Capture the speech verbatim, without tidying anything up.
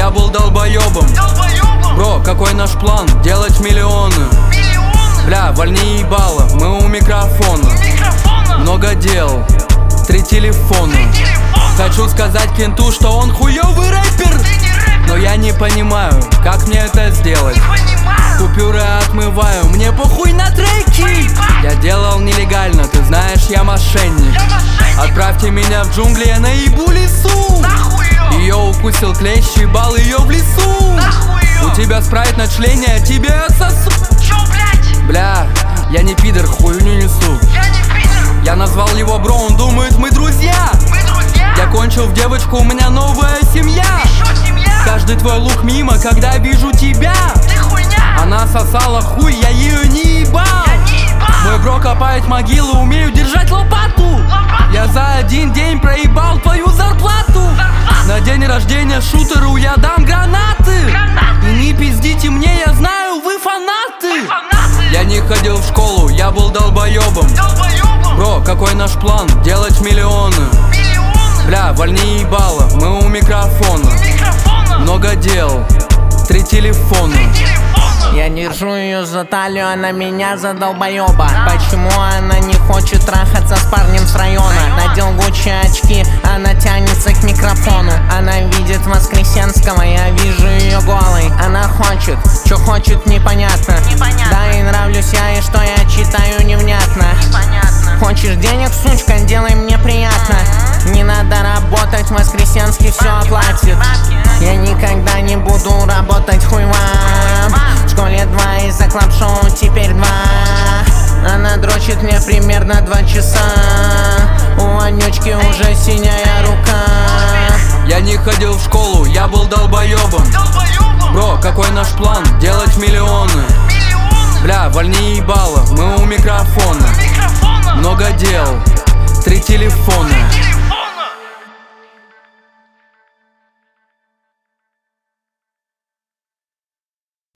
я был долбоебом. Бро, какой наш план? Делать миллионы. Бля, вольни ебало, мы у микрофона. Много дел, три телефона. Хочу сказать кенту, что он хуёвый рэпер, но я не понимаю, как мне это сделать. Купюры отмываю, мне похуй на треки. Я делал нелегально, ты знаешь, я мошенник. Отправьте меня в джунгли, я наебу лесу. Ее укусил клещ, ебал ее в лесу. У тебя спрайт на члене, а тебе отсосу. Бля, я не пидор, хуйню несу. Я назвал его бро, он думает, мы друзья. Я кончил в девочку, у меня новая семья. Каждый твой лук мимо, когда вижу тебя. Она сосала хуй, я ее не ебал. Мой бро копает могилу, умею держать лопату. Я за один день проебал твою зарплату. На день рождения шутеру я дам гранаты. И не пиздите мне, я знаю, вы фанаты. Я не ходил в школу, я был долбоебом. Бро, какой наш план? Делать миллионы. Бля, вольни ебало, мы у микрофона. Много дел, три телефона. Я держу ее за талию, она меня за долбоеба. Почему она не хочет трахаться с парнем с района? Надел Гуччи очки, она тянется к микрофону. Она видит Воскресенского, я вижу ее голой. Она хочет, что хочет, непонятно. Да, и нравлюсь я, и что я читаю невнятно. Хочешь денег, сучка, делай мне приятно. Не надо работать, Воскресенский все оплатит. Я никогда не буду работать, хуй вам. В школе два, из-за клаб-шоу теперь два. Она дрочит мне примерно два часа. У Анючки уже синяя рука. Я не ходил в школу, я был долбоебом. Бро, какой наш план? Делать миллионы. Бля, вольни ебало, мы у микрофона. Много дел, три телефона.